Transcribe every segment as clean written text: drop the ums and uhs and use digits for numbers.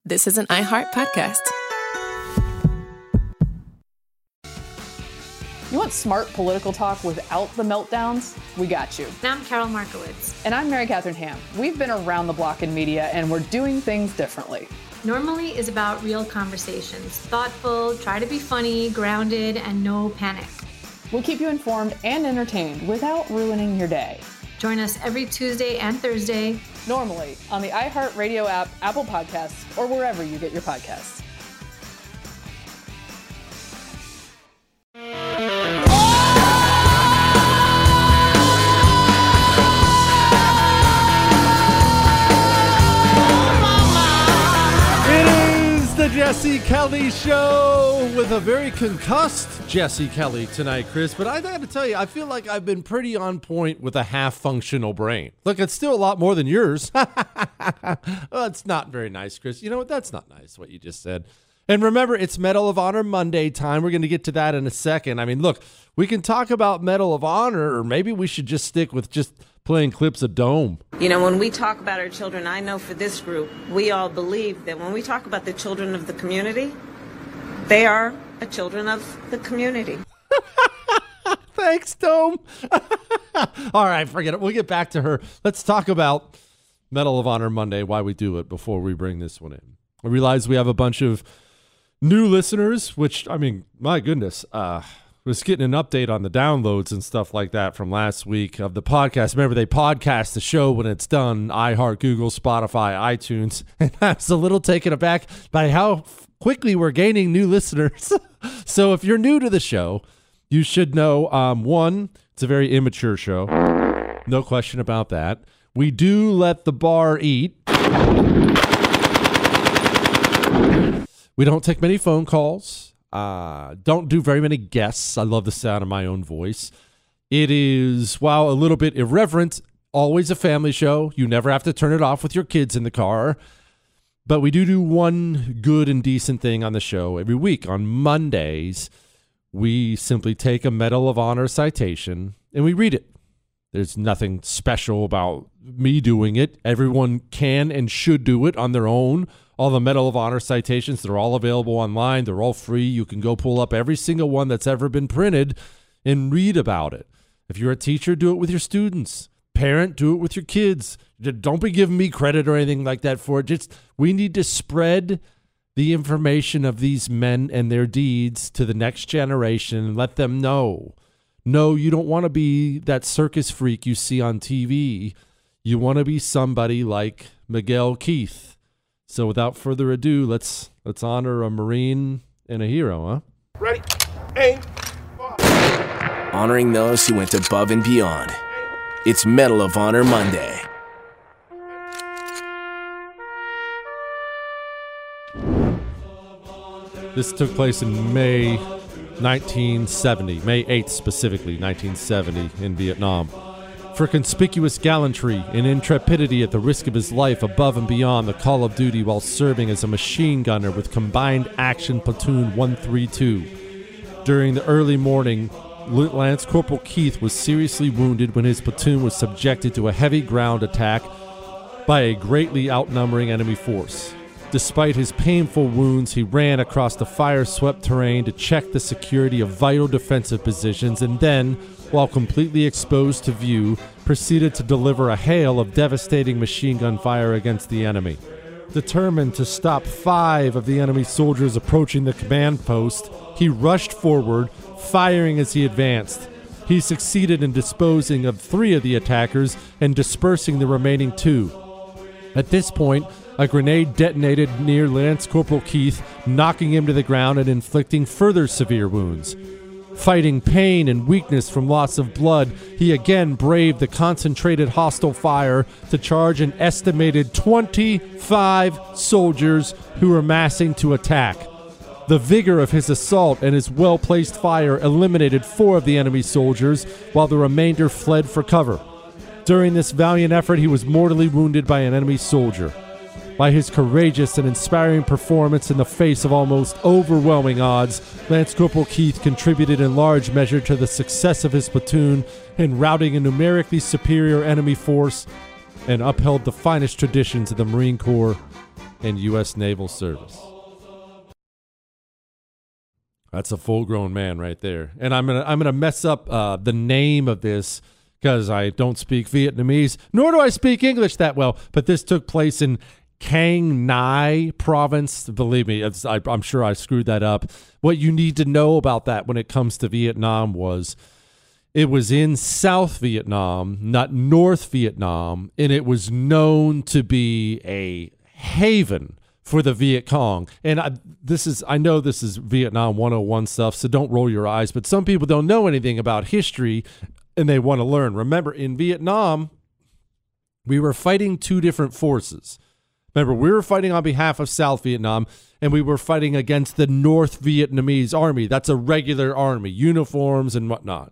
this is an iHeart podcast. You want smart political talk without the meltdowns? We got you. And I'm Carol Markowitz. And I'm Mary Catherine Ham. We've been around the block in media, and we're doing things differently. Normally is about real conversations. Thoughtful, try to be funny, grounded, and no panic. We'll keep you informed and entertained without ruining your day. Join us every Tuesday and Thursday. Normally on the iHeartRadio app, Apple Podcasts, or wherever you get your podcasts. Jesse Kelly Show with a very concussed Jesse Kelly tonight, Chris. But I got to tell you, I feel like I've been pretty on point with a half-functional brain. Look, it's still a lot more than yours. Well, it's not very nice, Chris. You know what? That's not nice, what you just said. And remember, it's Medal of Honor Monday time. We're going to get to that in a second. I mean, look, we can talk about Medal of Honor, or maybe we should just stick with just playing clips of Dome. You know, when we talk about our children, I know for this group, we all believe that when we talk about the children of the community, they are the children of the community. Thanks, Dome. All right, forget it. We'll get back to her. Let's talk about Medal of Honor Monday, why we do it, before we bring this one in. I realize we have a bunch of new listeners, which, I mean, my goodness, was getting an update on the downloads and stuff like that from last week of the podcast. Remember, they podcast the show when it's done, iHeart, Google, Spotify, iTunes. And I was a little taken aback by how quickly we're gaining new listeners. So if you're new to the show, you should know, one, it's a very immature show. No question about that. We do let the bar eat. We don't take many phone calls. Don't do very many guests. I love the sound of my own voice. It is, while a little bit irreverent, always a family show. You never have to turn it off with your kids in the car. But we do one good and decent thing on the show every week. On Mondays, we simply take a Medal of Honor citation and we read it. There's nothing special about me doing it. Everyone can and should do it on their own. All the Medal of Honor citations, they're all available online. They're all free. You can go pull up every single one that's ever been printed and read about it. If you're a teacher, do it with your students. Parent, do it with your kids. Don't be giving me credit or anything like that for it. We need to spread the information of these men and their deeds to the next generation and let them know. No, you don't want to be that circus freak you see on TV. You want to be somebody like Miguel Keith. So without further ado, let's honor a Marine and a hero, huh? Ready, aim, fire. Honoring those who went above and beyond. It's Medal of Honor Monday. This took place in May 1970, May 8th specifically, 1970 in Vietnam. For conspicuous gallantry and intrepidity at the risk of his life above and beyond the call of duty while serving as a machine gunner with Combined Action Platoon 132. During the early morning, Lance Corporal Keith was seriously wounded when his platoon was subjected to a heavy ground attack by a greatly outnumbering enemy force. Despite his painful wounds, he ran across the fire-swept terrain to check the security of vital defensive positions and then, while completely exposed to view, proceeded to deliver a hail of devastating machine gun fire against the enemy. Determined to stop 5 of the enemy soldiers approaching the command post, he rushed forward, firing as he advanced. He succeeded in disposing of 3 of the attackers and dispersing the remaining 2. At this point, a grenade detonated near Lance Corporal Keith, knocking him to the ground and inflicting further severe wounds. Fighting pain and weakness from loss of blood, he again braved the concentrated hostile fire to charge an estimated 25 soldiers who were massing to attack. The vigor of his assault and his well-placed fire eliminated 4 of the enemy soldiers, while the remainder fled for cover. During this valiant effort, he was mortally wounded by an enemy soldier. By his courageous and inspiring performance in the face of almost overwhelming odds, Lance Corporal Keith contributed in large measure to the success of his platoon in routing a numerically superior enemy force and upheld the finest traditions of the Marine Corps and U.S. Naval Service. That's a full-grown man right there. And I'm gonna mess up the name of this because I don't speak Vietnamese, nor do I speak English that well. But this took place in Quang Ngai province. Believe me, I'm sure I screwed that up. What you need to know about that when it comes to Vietnam was it was in South Vietnam, not North Vietnam, and it was known to be a haven for the Viet Cong. And I know this is Vietnam 101 stuff, so don't roll your eyes, but some people don't know anything about history and they want to learn. Remember, in Vietnam, we were fighting two different forces. Remember, we were fighting on behalf of South Vietnam, and we were fighting against the North Vietnamese army. That's a regular army, uniforms and whatnot.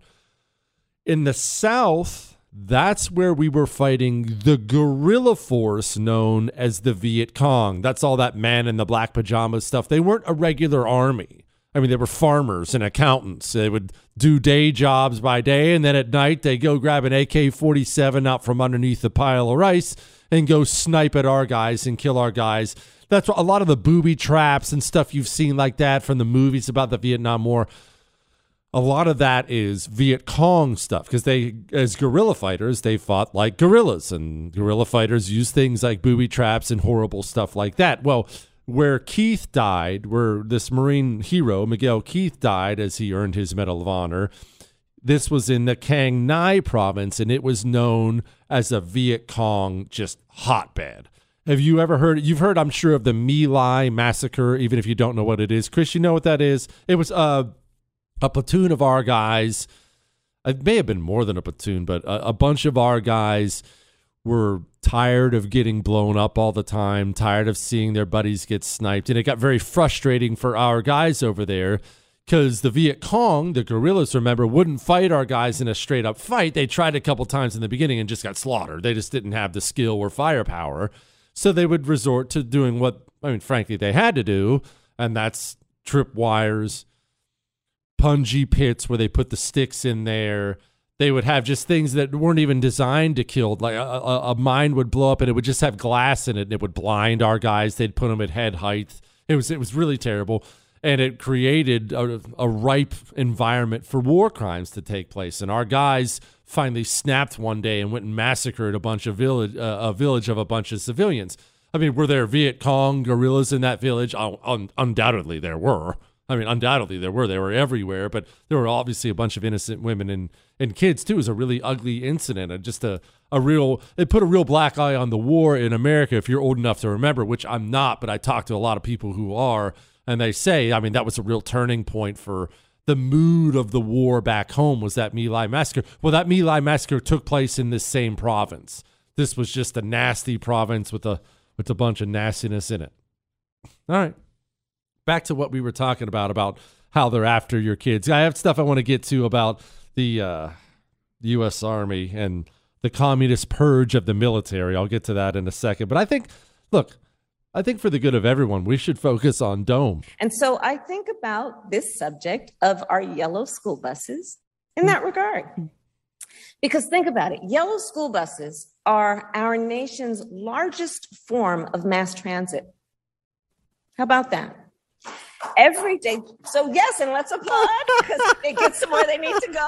In the South, that's where we were fighting the guerrilla force known as the Viet Cong. That's all that man in the black pajamas stuff. They weren't a regular army. I mean, they were farmers and accountants. They would do day jobs by day, and then at night they go grab an AK-47 out from underneath the pile of rice and go snipe at our guys and kill our guys. That's a lot of the booby traps and stuff you've seen like that from the movies about the Vietnam War. A lot of that is Viet Cong stuff because they, as guerrilla fighters, they fought like guerrillas, and guerrilla fighters use things like booby traps and horrible stuff like that. Well, where Keith died, where this Marine hero, Miguel Keith, died as he earned his Medal of Honor, this was in the Quang Ngai province, and it was known as a Viet Cong just hotbed. Have you ever heard? You've heard, I'm sure, of the My Lai massacre, even if you don't know what it is. Chris, you know what that is? It was a platoon of our guys. It may have been more than a platoon, but a bunch of our guys were tired of getting blown up all the time, tired of seeing their buddies get sniped. And it got very frustrating for our guys over there because the Viet Cong, the guerrillas, remember, wouldn't fight our guys in a straight up fight. They tried a couple times in the beginning and just got slaughtered. They just didn't have the skill or firepower. So they would resort to doing what, I mean, frankly, they had to do. And that's trip wires, punji pits where they put the sticks in there. They would have just things that weren't even designed to kill. Like a mine would blow up and it would just have glass in it and it would blind our guys. They'd put them at head height. It was really terrible. And it created a ripe environment for war crimes to take place. And our guys finally snapped one day and went and massacred a village of a bunch of civilians. I mean, were there Viet Cong guerrillas in that village? Undoubtedly there were. I mean, undoubtedly there were. They were everywhere, but there were obviously a bunch of innocent women and kids too. It was a really ugly incident, and just it put a real black eye on the war in America. If you're old enough to remember, which I'm not, but I talk to a lot of people who are, and they say, I mean, that was a real turning point for the mood of the war back home. Was that My Lai massacre? Well, that My Lai massacre took place in this same province. This was just a nasty province with a bunch of nastiness in it. All right. Back to what we were talking about how they're after your kids. I have stuff I want to get to about the U.S. Army and the communist purge of the military. I'll get to that in a second. But I think for the good of everyone, we should focus on Dome. And so I think about this subject of our yellow school buses in that regard. Because think about it. Yellow school buses are our nation's largest form of mass transit. How about that? Every day. So yes, and let's applaud because it gets them where they need to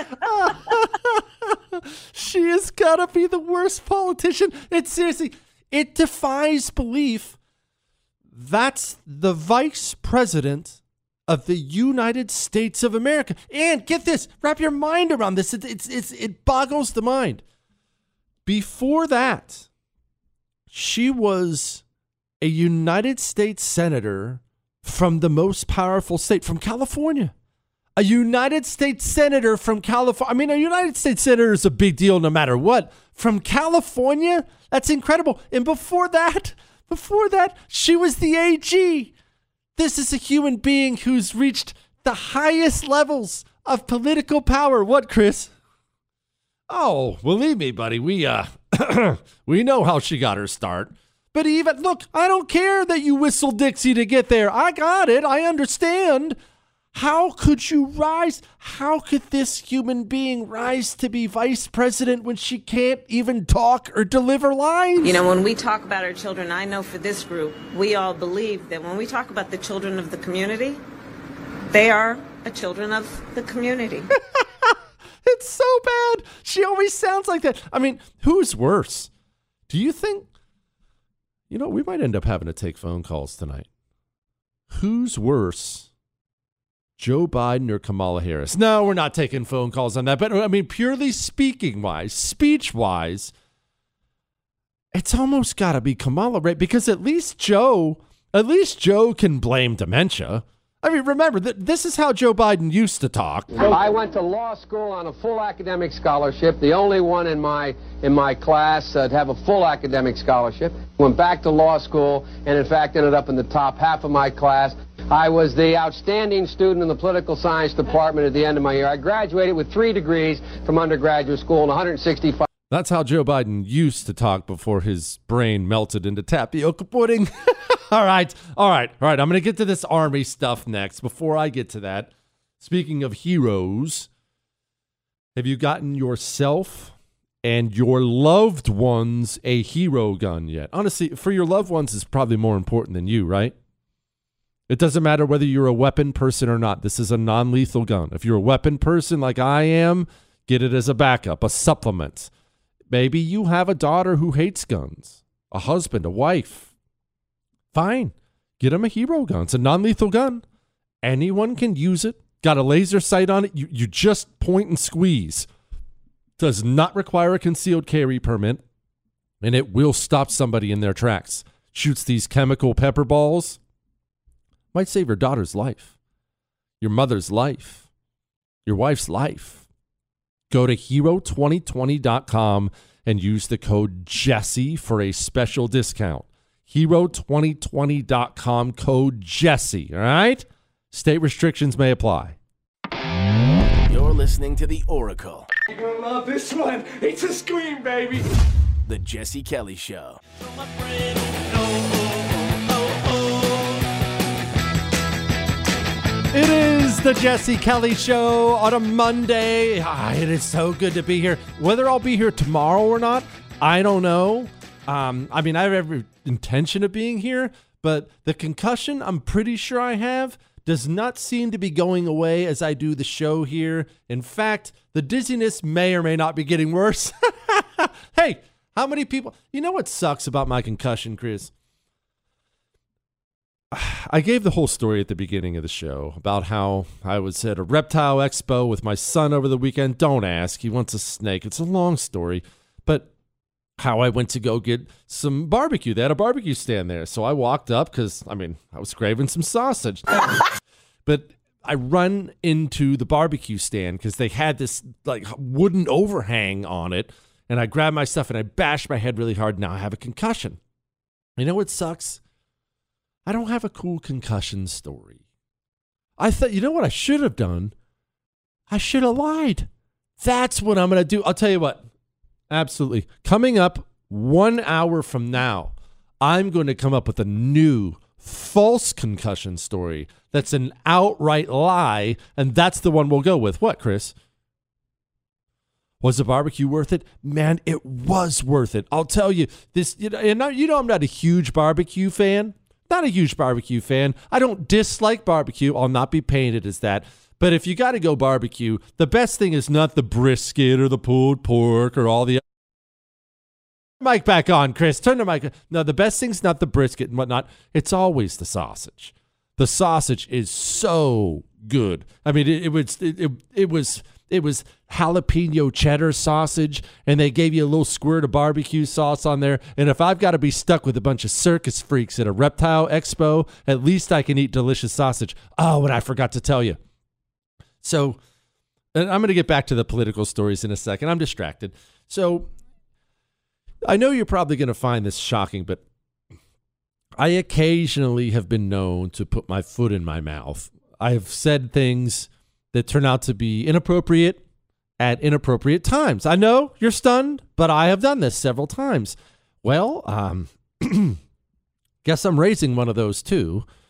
go. She has got to be the worst politician. It defies belief. That's the vice president of the United States of America. And get this, wrap your mind around this. It boggles the mind. Before that, she was a United States senator from the most powerful state, from California. A United States senator from California. I mean, a United States senator is a big deal no matter what. From California? That's incredible. And before that, she was the AG. This is a human being who's reached the highest levels of political power. What, Chris? Oh, believe me, buddy. We know how she got her start. But look, I don't care that you whistled Dixie to get there. I got it. I understand. How could you rise? How could this human being rise to be vice president when she can't even talk or deliver lines? You know, when we talk about our children, I know for this group, we all believe that when we talk about the children of the community, they are the children of the community. It's so bad. She always sounds like that. I mean, who's worse? Do you think? You know, we might end up having to take phone calls tonight. Who's worse? Joe Biden or Kamala Harris? No, we're not taking phone calls on that. But I mean, purely speaking-wise, speech-wise, it's almost got to be Kamala, right? Because at least Joe can blame dementia. I mean, remember, this is how Joe Biden used to talk. I went to law school on a full academic scholarship, the only one in my class to have a full academic scholarship. Went back to law school and, in fact, ended up in the top half of my class. I was the outstanding student in the political science department at the end of my year. I graduated with 3 degrees from undergraduate school and 165. That's how Joe Biden used to talk before his brain melted into tapioca pudding. All right. I'm going to get to this Army stuff next. Before I get to that, speaking of heroes, have you gotten yourself and your loved ones a hero gun yet? Honestly, for your loved ones is probably more important than you, right? It doesn't matter whether you're a weapon person or not. This is a non-lethal gun. If you're a weapon person like I am, get it as a backup, a supplement. Maybe you have a daughter who hates guns, a husband, a wife. Fine. Get them a hero gun. It's a non-lethal gun. Anyone can use it. Got a laser sight on it. You just point and squeeze. Does not require a concealed carry permit, and it will stop somebody in their tracks. Shoots these chemical pepper balls. Might save your daughter's life, your mother's life, your wife's life. Go to hero2020.com and use the code Jesse for a special discount. Hero2020.com, code Jesse, all right? State restrictions may apply. You're listening to The Oracle. You're gonna love this one. It's a scream, baby. The Jesse Kelly Show. It is the Jesse Kelly Show on a Monday. It is so good to be here. Whether I'll be here tomorrow or not, I don't know. I mean, I have every intention of being here, but the concussion I'm pretty sure I have does not seem to be going away as I do the show here. In fact, the dizziness may or may not be getting worse. Hey, how many people... You know what sucks about my concussion, Chris? I gave the whole story at the beginning of the show about how I was at a reptile expo with my son over the weekend. Don't ask. He wants a snake. It's a long story. But how I went to go get some barbecue. They had a barbecue stand there. So I walked up because, I was craving some sausage. But I run into the barbecue stand because they had this like wooden overhang on it. And I grabbed my stuff and I bashed my head really hard. Now I have a concussion. You know what sucks? I don't have a cool concussion story. I thought, you know what I should have done? I should have lied. That's what I'm going to do. I'll tell you what. Absolutely. Coming up 1 hour from now, I'm going to come up with a new false concussion story that's an outright lie, and that's the one we'll go with. What, Chris? Was the barbecue worth it? Man, it was worth it. I'll tell you this. I'm not a huge barbecue fan. Not a huge barbecue fan. I don't dislike barbecue. I'll not be painted as that. But if you got to go barbecue, the best thing is not the brisket or the pulled pork or all the... Mic back on, Chris. Turn the mic. No, the best thing's not the brisket and whatnot. It's always the sausage. The sausage is so good. I mean, it was jalapeno cheddar sausage, and they gave you a little squirt of barbecue sauce on there. And if I've got to be stuck with a bunch of circus freaks at a reptile expo, at least I can eat delicious sausage. Oh, and I forgot to tell you. So, and I'm going to get back to the political stories in a second. I'm distracted. So, I know you're probably going to find this shocking, but I occasionally have been known to put my foot in my mouth. I've said things that turn out to be inappropriate at inappropriate times. I know you're stunned, but I have done this several times. Well, guess I'm raising one of those too.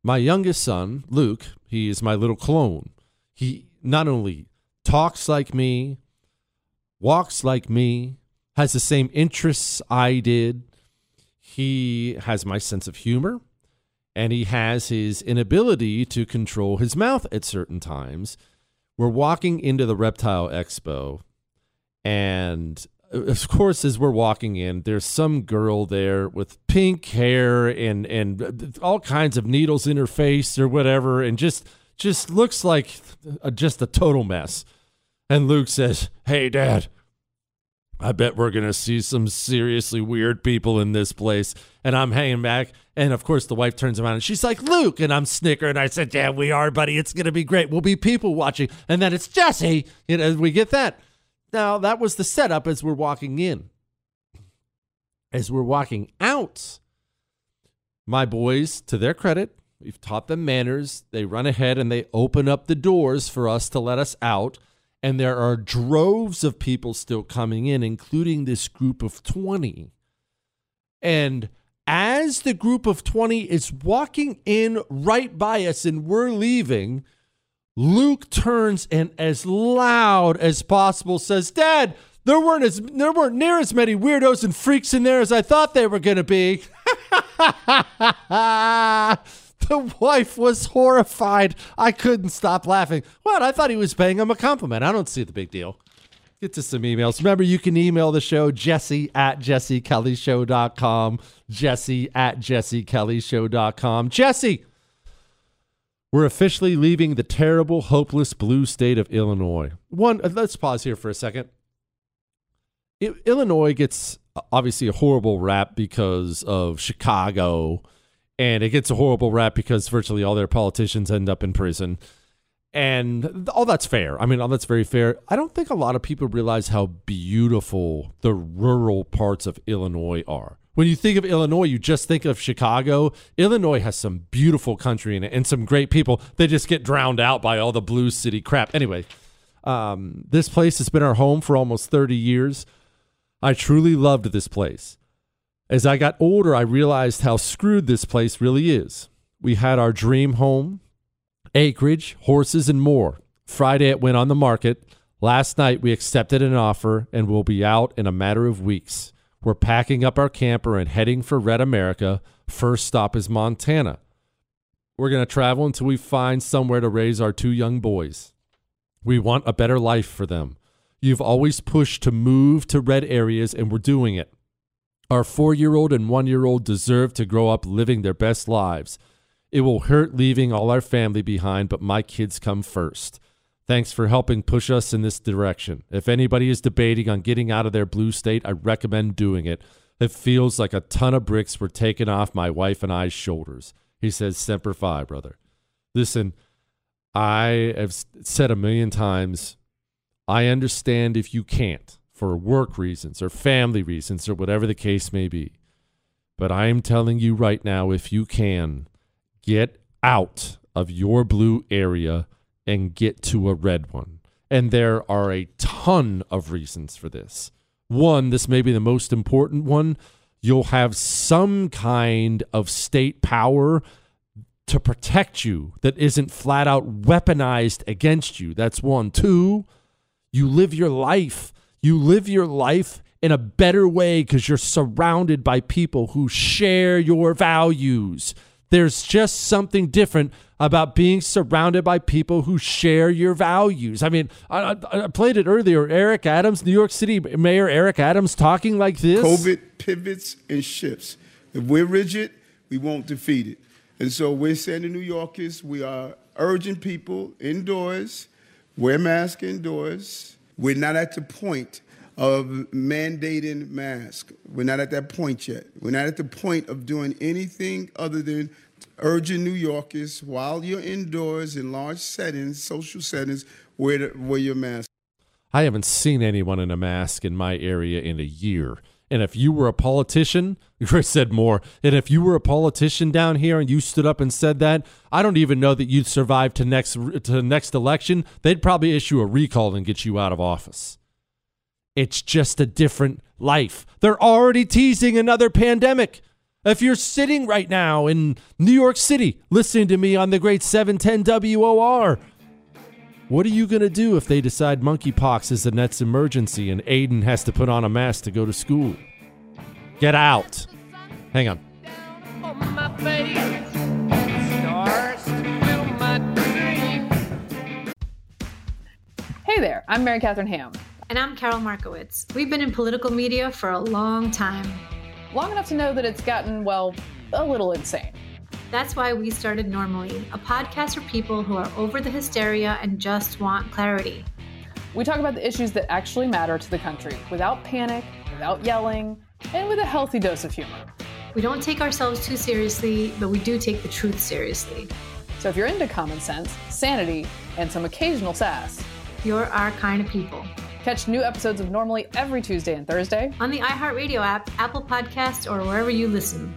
My youngest son, Luke, he is my little clone. He not only talks like me, walks like me, has the same interests I did. He has my sense of humor, and he has his inability to control his mouth at certain times. We're walking into the Reptile Expo, and of course, as we're walking in, there's some girl there with pink hair and all kinds of needles in her face or whatever, and just looks like just a total mess. And Luke says, "Hey, Dad, I bet we're going to see some seriously weird people in this place." And I'm hanging back. And, of course, the wife turns around and she's like, "Luke." And I'm snickering. I said, "Yeah, we are, buddy. It's going to be great. We'll be people watching." And then it's Jesse. We get that. Now, that was the setup as we're walking in. As we're walking out, my boys, to their credit, we've taught them manners. They run ahead and they open up the doors for us to let us out. And there are droves of people still coming in, including this group of 20. And as the group of 20 is walking in right by us and we're leaving, Luke turns and as loud as possible says, "Dad, there weren't near as many weirdos and freaks in there as I thought they were going to be." The wife was horrified. I couldn't stop laughing. What? I thought he was paying him a compliment. I don't see the big deal. Get to some emails. Remember, you can email the show, Jesse@JesseKellyShow.com. Jesse@JesseKellyShow.com. Jesse, we're officially leaving the terrible, hopeless blue state of Illinois. Let's pause here for a second. Illinois gets obviously a horrible rap because of Chicago. And it gets a horrible rap because virtually all their politicians end up in prison. And all that's fair. I mean, all that's very fair. I don't think a lot of people realize how beautiful the rural parts of Illinois are. When you think of Illinois, you just think of Chicago. Illinois has some beautiful country in it and some great people. They just get drowned out by all the blue city crap. Anyway, this place has been our home for almost 30 years. I truly loved this place. As I got older, I realized how screwed this place really is. We had our dream home, acreage, horses, and more. Friday, it went on the market. Last night, we accepted an offer and will be out in a matter of weeks. We're packing up our camper and heading for Red America. First stop is Montana. We're going to travel until we find somewhere to raise our 2 young boys. We want a better life for them. You've always pushed to move to red areas, and we're doing it. Our 4-year-old and 1-year-old deserve to grow up living their best lives. It will hurt leaving all our family behind, but my kids come first. Thanks for helping push us in this direction. If anybody is debating on getting out of their blue state, I recommend doing it. It feels like a ton of bricks were taken off my wife and I's shoulders. He says, Semper Fi, brother. Listen, I have said a million times, I understand if you can't, for work reasons or family reasons or whatever the case may be. But I am telling you right now, if you can, get out of your blue area and get to a red one. And there are a ton of reasons for this. One, this may be the most important one. You'll have some kind of state power to protect you that isn't flat out weaponized against you. That's one. 2, you live your life. You live your life in a better way because you're surrounded by people who share your values. There's just something different about being surrounded by people who share your values. I mean, I played it earlier. Eric Adams, New York City Mayor Eric Adams, talking like this. COVID pivots and shifts. If we're rigid, we won't defeat it. And so we're saying to New Yorkers, we are urging people indoors, wear masks indoors. We're not at the point of mandating masks. We're not at that point yet. We're not at the point of doing anything other than urging New Yorkers, while you're indoors in large settings, social settings, wear your mask. I haven't seen anyone in a mask in my area in a year. And if you were a politician, Chris said more, and if you were a politician down here and you stood up and said that, I don't even know that you'd survive to next election. They'd probably issue a recall and get you out of office. It's just a different life. They're already teasing another pandemic. If you're sitting right now in New York City listening to me on the great 710 WOR, what are you going to do if they decide monkeypox is the next emergency and Aiden has to put on a mask to go to school? Get out. Hang on. Hey there, I'm Mary Catherine Ham. And I'm Carol Markowitz. We've been in political media for a long time. Long enough to know that it's gotten, well, a little insane. That's why we started Normally, a podcast for people who are over the hysteria and just want clarity. We talk about the issues that actually matter to the country without panic, without yelling, and with a healthy dose of humor. We don't take ourselves too seriously, but we do take the truth seriously. So if you're into common sense, sanity, and some occasional sass, you're our kind of people. Catch new episodes of Normally every Tuesday and Thursday on the iHeartRadio app, Apple Podcasts, or wherever you listen.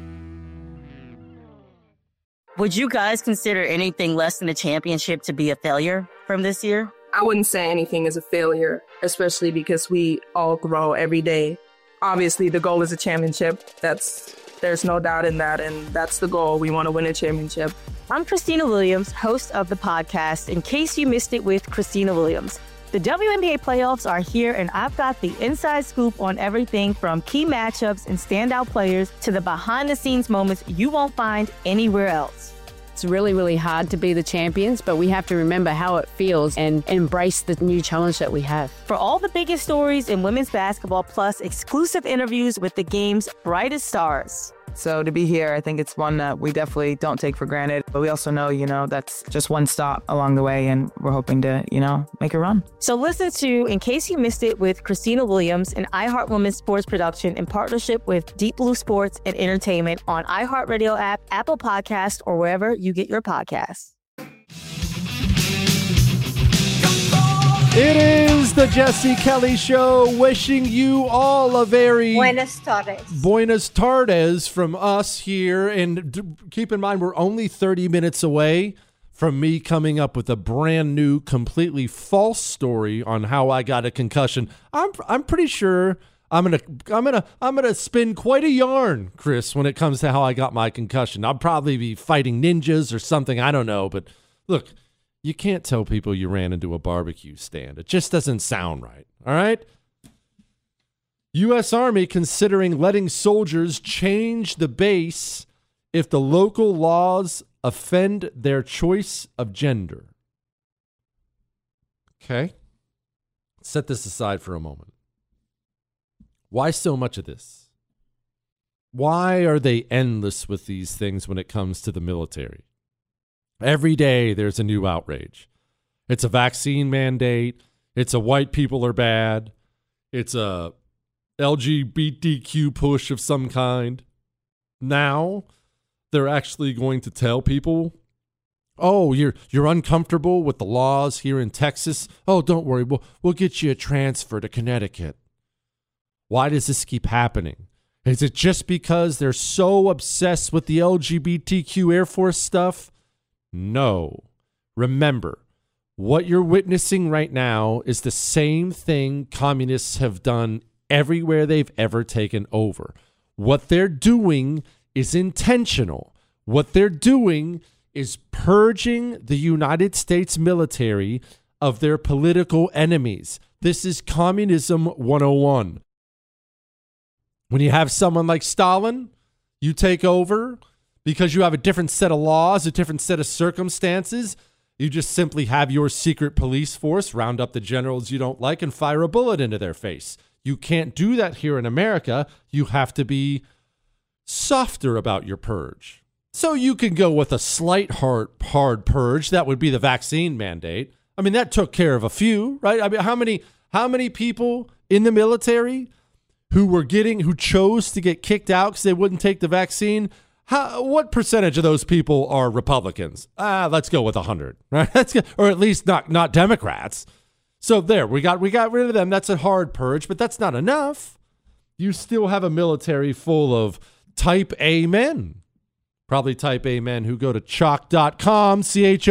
Would you guys consider anything less than a championship to be a failure from this year? I wouldn't say anything is a failure, especially because we all grow every day. Obviously, the goal is a championship. There's no doubt in that, and that's the goal. We want to win a championship. I'm Christina Williams, host of the podcast, In Case You Missed It with Christina Williams. The WNBA playoffs are here, and I've got the inside scoop on everything from key matchups and standout players to the behind-the-scenes moments you won't find anywhere else. It's really, really hard to be the champions, but we have to remember how it feels and embrace the new challenge that we have. For all the biggest stories in women's basketball, plus exclusive interviews with the game's brightest stars. So to be here, I think it's one that we definitely don't take for granted. But we also know, that's just one stop along the way, and we're hoping to, make a run. So listen to In Case You Missed It with Christina Williams, an iHeart Women's sports production in partnership with Deep Blue Sports and Entertainment on iHeartRadio app, Apple Podcasts, or wherever you get your podcasts. It is the Jesse Kelly Show, wishing you all a very Buenas tardes. Buenas tardes from us here. And keep in mind, we're only 30 minutes away from me coming up with a brand new, completely false story on how I got a concussion. I'm pretty sure I'm gonna spin quite a yarn, Chris, when it comes to how I got my concussion. I'll probably be fighting ninjas or something. I don't know, but look. You can't tell people you ran into a barbecue stand. It just doesn't sound right, all right? U.S. Army considering letting soldiers change the base if the local laws offend their choice of gender. Okay? Set this aside for a moment. Why so much of this? Why are they endless with these things when it comes to the military? Every day there's a new outrage. It's a vaccine mandate. It's a white people are bad. It's a LGBTQ push of some kind. Now they're actually going to tell people, oh, you're uncomfortable with the laws here in Texas. Oh, don't worry. We'll get you a transfer to Connecticut. Why does this keep happening? Is it just because they're so obsessed with the LGBTQ Air Force stuff? No. Remember, what you're witnessing right now is the same thing communists have done everywhere they've ever taken over. What they're doing is intentional. What they're doing is purging the United States military of their political enemies. This is Communism 101. When you have someone like Stalin, you take over. Because you have a different set of laws, a different set of circumstances, you just simply have your secret police force round up the generals you don't like and fire a bullet into their face. You can't do that here in America. You have to be softer about your purge. So you can go with a slight hard purge. That would be the vaccine mandate. I mean, that took care of a few, right? I mean, how many people in the military who chose to get kicked out because they wouldn't take the vaccine? What percentage of those people are Republicans? Let's go with 100, right? Or at least not Democrats. So there, we got rid of them. That's a hard purge, but that's not enough. You still have a military full of type A men. Probably type A men who go to choq.com,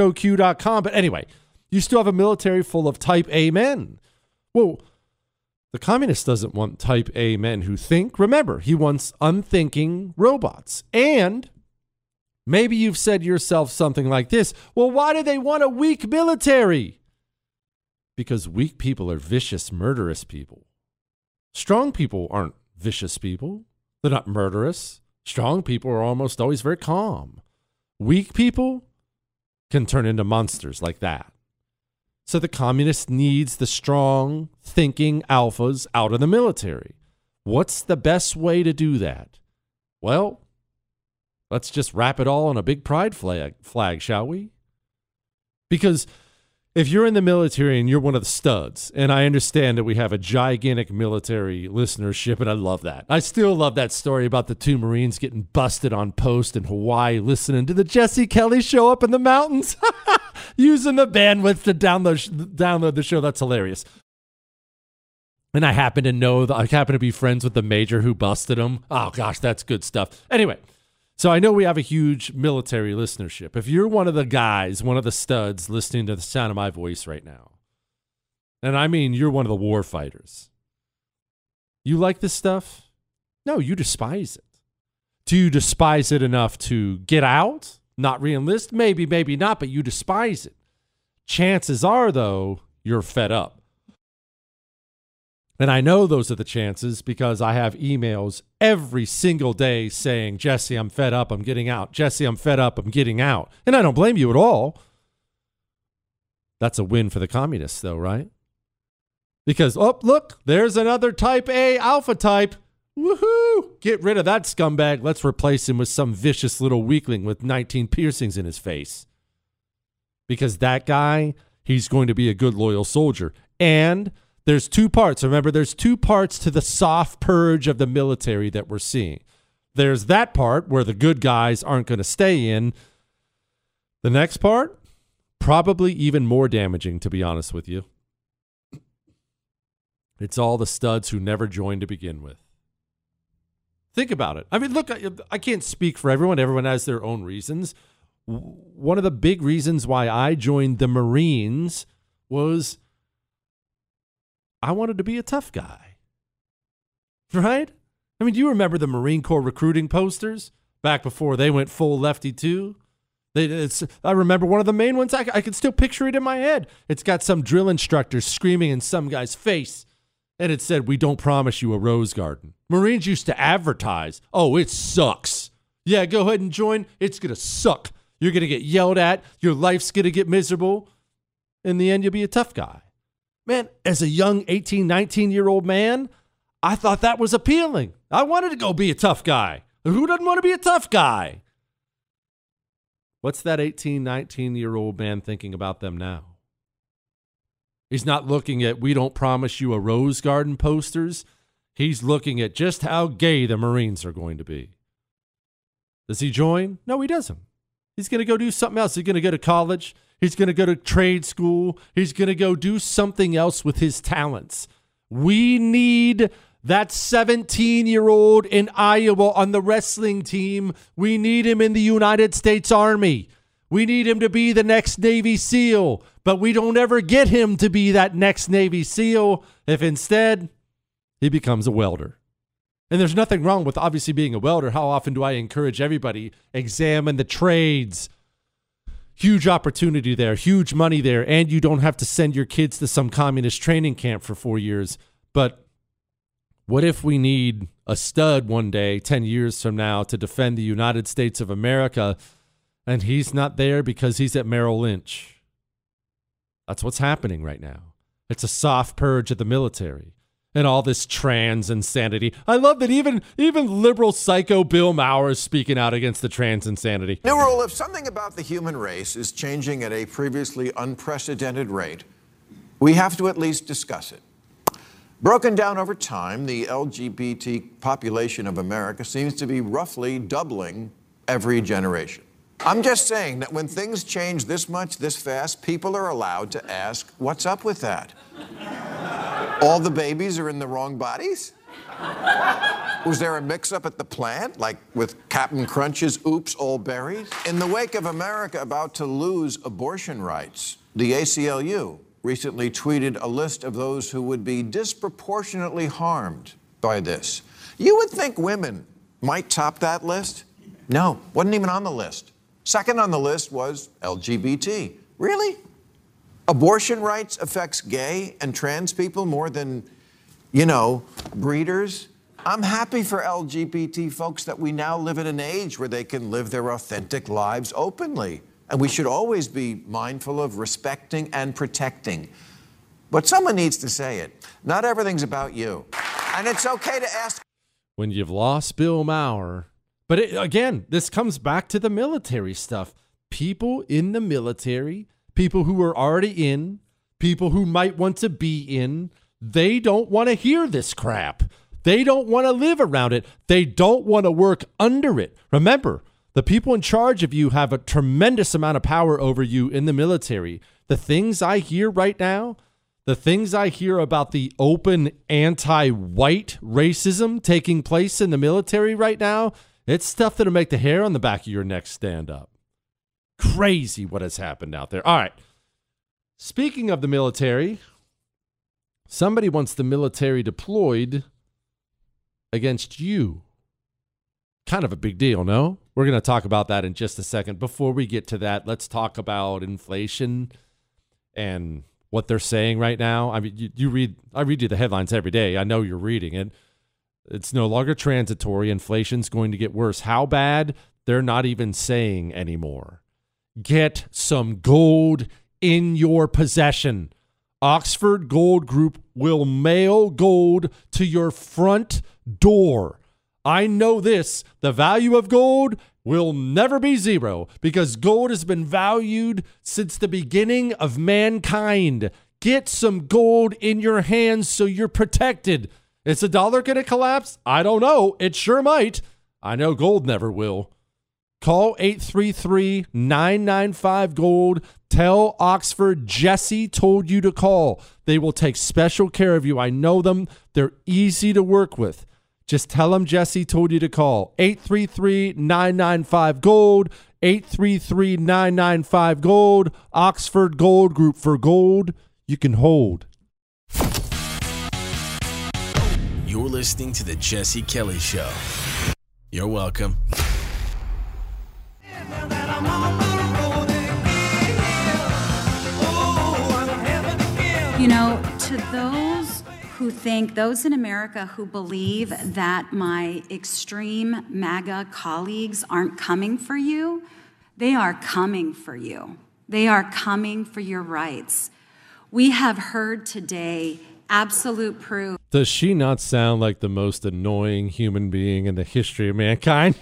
CHOQ.com. But anyway, you still have a military full of type A men. Well, The communist doesn't want type A men who think. Remember, he wants unthinking robots. And maybe you've said to yourself something like this. Well, why do they want a weak military? Because weak people are vicious, murderous people. Strong people aren't vicious people. They're not murderous. Strong people are almost always very calm. Weak people can turn into monsters like that. So the communist needs the strong, thinking alphas out of the military. What's the best way to do that? Well, let's just wrap it all on a big pride flag, shall we? Because if you're in the military and you're one of the studs, and I understand that we have a gigantic military listenership, and I love that. I still love that story about the 2 Marines getting busted on post in Hawaii listening to the Jesse Kelly show up in the mountains, using the bandwidth to download the show. That's hilarious. And I happen to be friends with the major who busted him. Oh, gosh, that's good stuff. Anyway. So I know we have a huge military listenership. If you're one of the guys, one of the studs listening to the sound of my voice right now, and I mean you're one of the war fighters, you like this stuff? No, you despise it. Do you despise it enough to get out, not re-enlist? Maybe, maybe not, but you despise it. Chances are, though, you're fed up. And I know those are the chances because I have emails every single day saying, Jesse, I'm fed up, I'm getting out. Jesse, I'm fed up, I'm getting out. And I don't blame you at all. That's a win for the communists, though, right? Because, oh, look, there's another type A alpha type. Woohoo! Get rid of that scumbag. Let's replace him with some vicious little weakling with 19 piercings in his face. Because that guy, he's going to be a good, loyal soldier. And there's 2 parts. Remember, there's 2 parts to the soft purge of the military that we're seeing. There's that part where the good guys aren't going to stay in. The next part, probably even more damaging, to be honest with you. It's all the studs who never joined to begin with. Think about it. I mean, look, I can't speak for everyone. Everyone has their own reasons. One of the big reasons why I joined the Marines was I wanted to be a tough guy, right? I mean, do you remember the Marine Corps recruiting posters back before they went full lefty too? I remember one of the main ones. I can still picture it in my head. It's got some drill instructor screaming in some guy's face, and it said, "We don't promise you a rose garden." Marines used to advertise, "Oh, it sucks. Yeah, go ahead and join. It's going to suck. You're going to get yelled at. Your life's going to get miserable. In the end, you'll be a tough guy." Man, as a young 18, 19-year-old man, I thought that was appealing. I wanted to go be a tough guy. Who doesn't want to be a tough guy? What's that 18, 19-year-old man thinking about them now? He's not looking at "we don't promise you a rose garden" posters. He's looking at just how gay the Marines are going to be. Does he join? No, he doesn't. He's going to go do something else. He's going to go to college. He's going to go to trade school. He's going to go do something else with his talents. We need that 17-year-old in Iowa on the wrestling team. We need him in the United States Army. We need him to be the next Navy SEAL. But we don't ever get him to be that next Navy SEAL if instead he becomes a welder. And there's nothing wrong with obviously being a welder. How often do I encourage everybody? Examine the trades. Huge opportunity there, huge money there, and you don't have to send your kids to some communist training camp for 4 years. But what if we need a stud one day, 10 years from now, to defend the United States of America, and he's not there because he's at Merrill Lynch? That's what's happening right now. It's a soft purge of the military. And all this trans insanity. I love that even liberal psycho Bill Maher is speaking out against the trans insanity. New rule: if something about the human race is changing at a previously unprecedented rate, we have to at least discuss it. Broken down over time, the LGBT population of America seems to be roughly doubling every generation. I'm just saying that when things change this much, this fast, people are allowed to ask, what's up with that? All the babies are in the wrong bodies? Was there a mix-up at the plant, like with Captain Crunch's Oops, All Berries? In the wake of America about to lose abortion rights, the ACLU recently tweeted a list of those who would be disproportionately harmed by this. You would think women might top that list? No, wasn't even on the list. Second on the list was LGBT. Really? Abortion rights affects gay and trans people more than, breeders? I'm happy for LGBT folks that we now live in an age where they can live their authentic lives openly. And we should always be mindful of respecting and protecting. But someone needs to say it. Not everything's about you. And it's okay to ask. When you've lost Bill Maher. But again, this comes back to the military stuff. People in the military, people who are already in, people who might want to be in, they don't want to hear this crap. They don't want to live around it. They don't want to work under it. Remember, the people in charge of you have a tremendous amount of power over you in the military. The things I hear right now, the things I hear about the open anti-white racism taking place in the military right now, it's stuff that'll make the hair on the back of your neck stand up. Crazy what has happened out there. All right. Speaking of the military, somebody wants the military deployed against you. Kind of a big deal, no? We're going to talk about that in just a second. Before we get to that, let's talk about inflation and what they're saying right now. I mean, I read you the headlines every day. I know you're reading it. It's no longer transitory. Inflation's going to get worse. How bad? They're not even saying anymore. Get some gold in your possession. Oxford Gold Group will mail gold to your front door. I know this. The value of gold will never be zero because gold has been valued since the beginning of mankind. Get some gold in your hands so you're protected. Is the dollar going to collapse? I don't know. It sure might. I know gold never will. Call 833-995-GOLD. Tell Oxford Jesse told you to call. They will take special care of you. I know them. They're easy to work with. Just tell them Jesse told you to call. 833-995-GOLD. 833-995-GOLD. Oxford Gold Group for gold you can hold. You're listening to The Jesse Kelly Show. You're welcome. To those who think, those in America who believe that my extreme MAGA colleagues aren't coming for you, they are coming for you. They are coming for your rights. We have heard today absolute proof. Does she not sound like the most annoying human being in the history of mankind?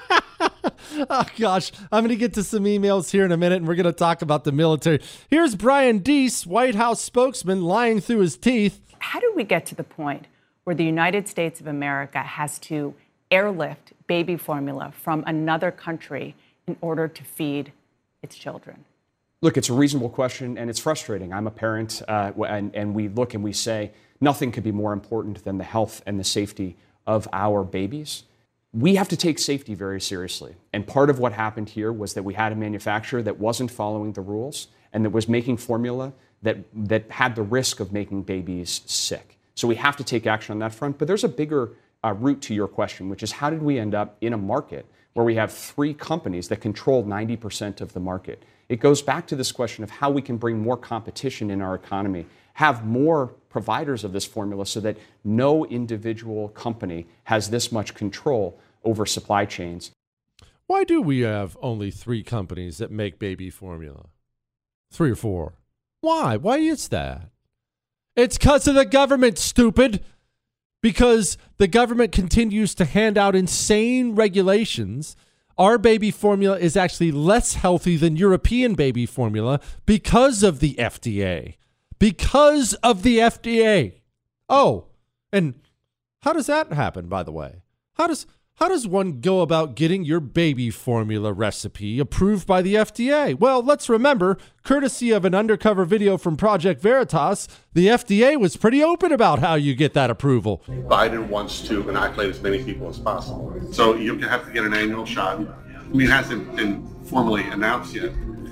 Oh, gosh. I'm going to get to some emails here in a minute, and we're going to talk about the military. Here's Brian Deese, White House spokesman, lying through his teeth. How did we get to the point where the United States of America has to airlift baby formula from another country in order to feed its children? Look, it's a reasonable question, and it's frustrating. I'm a parent, and we look and we say nothing could be more important than the health and the safety of our babies. We have to take safety very seriously. And part of what happened here was that we had a manufacturer that wasn't following the rules and that was making formula that had the risk of making babies sick. So we have to take action on that front. But there's a bigger root to your question, which is how did we end up in a market where we have 3 companies that control 90% of the market? It goes back to this question of how we can bring more competition in our economy, have more providers of this formula so that no individual company has this much control over supply chains. Why do we have only 3 companies that make baby formula? 3 or 4. Why? Why is that? It's because of the government, stupid. Because the government continues to hand out insane regulations. Our baby formula is actually less healthy than European baby formula because of the FDA. Because of the FDA. Oh, and how does that happen, by the way? How does one go about getting your baby formula recipe approved by the FDA? Well, let's remember, courtesy of an undercover video from Project Veritas, the FDA was pretty open about how you get that approval. Biden wants to inoculate as many people as possible. So you have to get an annual shot. I mean, it hasn't been formally announced yet.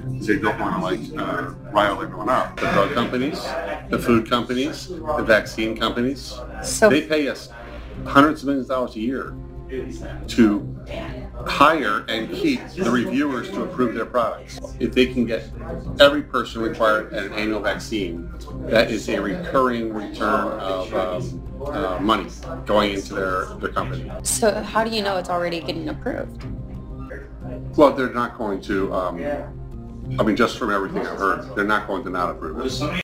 because they don't want to rile everyone up. The drug companies, the food companies, the vaccine companies, they pay us hundreds of millions of dollars a year to hire and keep the reviewers to approve their products. If they can get every person required at an annual vaccine, that is a recurring return of money going into their company. So how do you know it's already getting approved? Well, they're not going to, just from everything I've heard, they're not going to not approve it.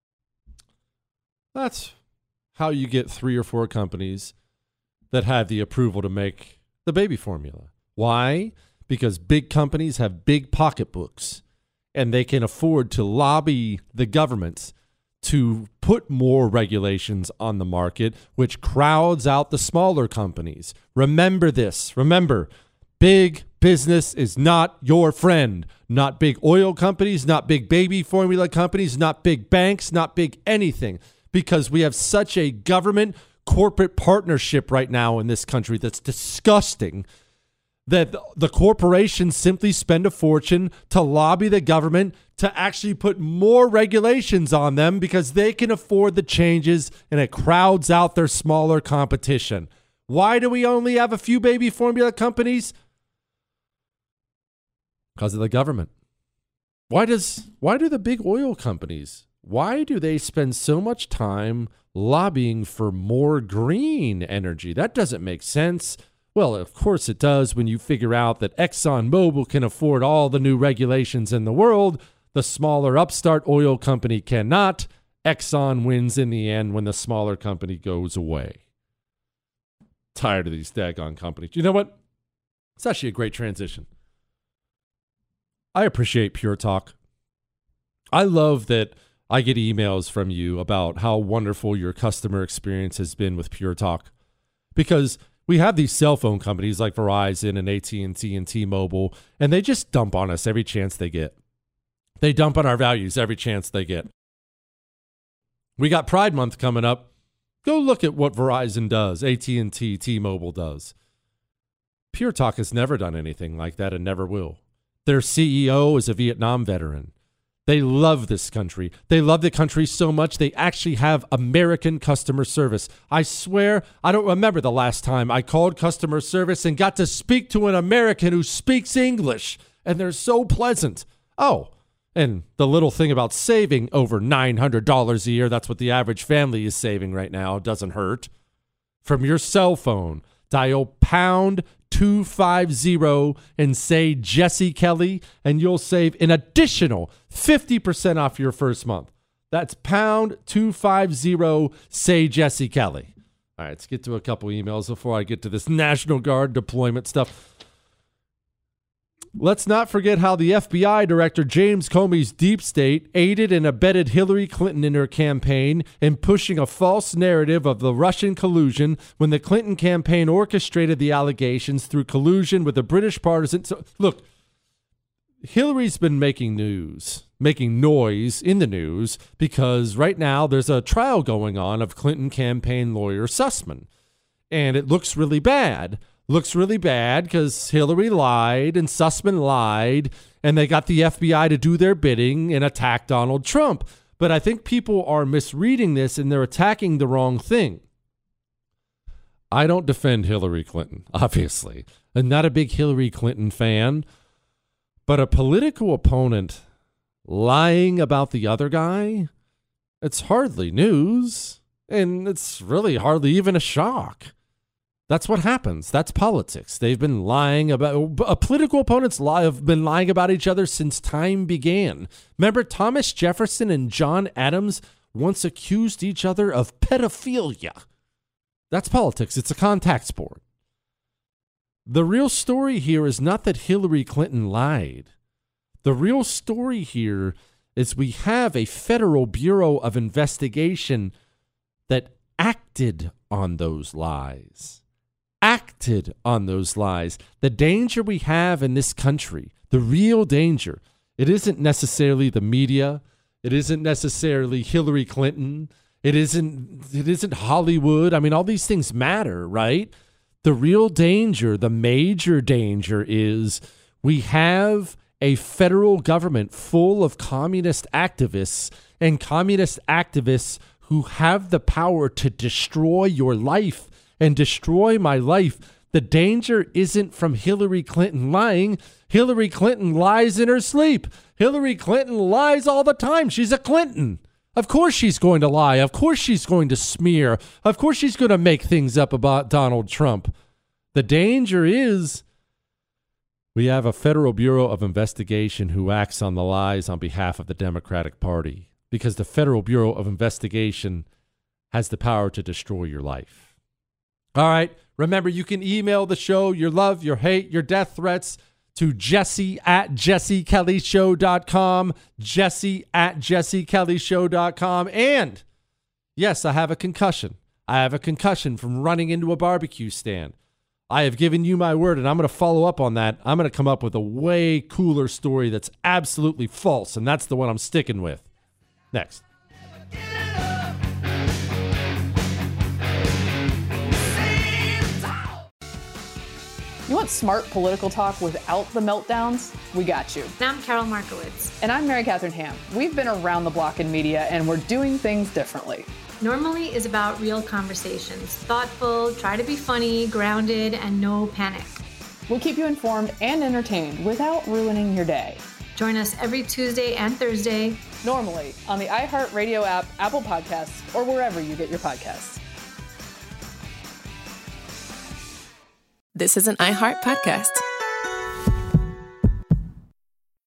That's how you get 3 or 4 companies that have the approval to make the baby formula. Why? Because big companies have big pocketbooks, and they can afford to lobby the governments to put more regulations on the market, which crowds out the smaller companies. Remember this. Remember, big business is not your friend. Not big oil companies, not big baby formula companies, not big banks, not big anything. Because we have such a government corporate partnership right now in this country that's disgusting, that the corporations simply spend a fortune to lobby the government to actually put more regulations on them because they can afford the changes, and it crowds out their smaller competition. Why do we only have a few baby formula companies? Because of the government. Why do the big oil companies, why do they spend so much time lobbying for more green energy? That doesn't make sense. Well, of course it does when you figure out that ExxonMobil can afford all the new regulations in the world. The smaller upstart oil company cannot. Exxon wins in the end when the smaller company goes away. Tired of these daggone companies. You know what? It's actually a great transition. I appreciate Pure Talk. I love that I get emails from you about how wonderful your customer experience has been with Pure Talk, because we have these cell phone companies like Verizon and AT&T and T-Mobile, and they just dump on us every chance they get. They dump on our values every chance they get. We got Pride Month coming up. Go look at what Verizon does, AT&T, T-Mobile does. Pure Talk has never done anything like that and never will. Their CEO is a Vietnam veteran. They love this country. They love the country so much they actually have American customer service. I swear, I don't remember the last time I called customer service and got to speak to an American who speaks English, and they're so pleasant. Oh, and the little thing about saving over $900 a year, that's what the average family is saving right now, doesn't hurt. From your cell phone, dial pound 250 and say Jesse Kelly, and you'll save an additional 50% off your first month. That's pound 250, say Jesse Kelly. All right, let's get to a couple emails before I get to this National Guard deployment stuff. Let's not forget how the FBI director James Comey's deep state aided and abetted Hillary Clinton in her campaign in pushing a false narrative of the Russian collusion when the Clinton campaign orchestrated the allegations through collusion with the British partisan. So, look, Hillary's been making noise in the news because right now there's a trial going on of Clinton campaign lawyer Sussman, and it looks really bad. Looks really bad because Hillary lied and Sussman lied, and they got the FBI to do their bidding and attack Donald Trump. But I think people are misreading this and they're attacking the wrong thing. I don't defend Hillary Clinton, obviously. I'm not a big Hillary Clinton fan, but a political opponent lying about the other guy, it's hardly news, and it's really hardly even a shock. That's what happens. That's politics. They've been lying about political opponents have been lying about each other since time began. Remember, Thomas Jefferson and John Adams once accused each other of pedophilia. That's politics. It's a contact sport. The real story here is not that Hillary Clinton lied. The real story here is we have a Federal Bureau of Investigation that acted on those lies. Acted on those lies. The danger we have in this country, the real danger, it isn't necessarily the media. It isn't necessarily Hillary Clinton. It isn't Hollywood. I mean, all these things matter, right? The real danger, the major danger is we have a federal government full of communist activists and communist activists who have the power to destroy your life and destroy my life. The danger isn't from Hillary Clinton lying. Hillary Clinton lies in her sleep. Hillary Clinton lies all the time. She's a Clinton. Of course she's going to lie. Of course she's going to smear. Of course she's going to make things up about Donald Trump. The danger is we have a Federal Bureau of Investigation who acts on the lies on behalf of the Democratic Party, because the Federal Bureau of Investigation has the power to destroy your life. All right. Remember, you can email the show your love, your hate, your death threats to Jesse@JesseKellyShow.com, Jesse@JesseKellyShow.com. And yes, I have a concussion. I have a concussion from running into a barbecue stand. I have given you my word, and I'm going to follow up on that. I'm going to come up with a way cooler story that's absolutely false, and that's the one I'm sticking with. Next. You want smart political talk without the meltdowns? We got you. And I'm Carol Markowitz. And I'm Mary Catherine Ham. We've been around the block in media, and we're doing things differently. Normally is about real conversations. Thoughtful, try to be funny, grounded, and no panic. We'll keep you informed and entertained without ruining your day. Join us every Tuesday and Thursday. Normally on the iHeartRadio app, Apple Podcasts, or wherever you get your podcasts. This is an iHeart podcast.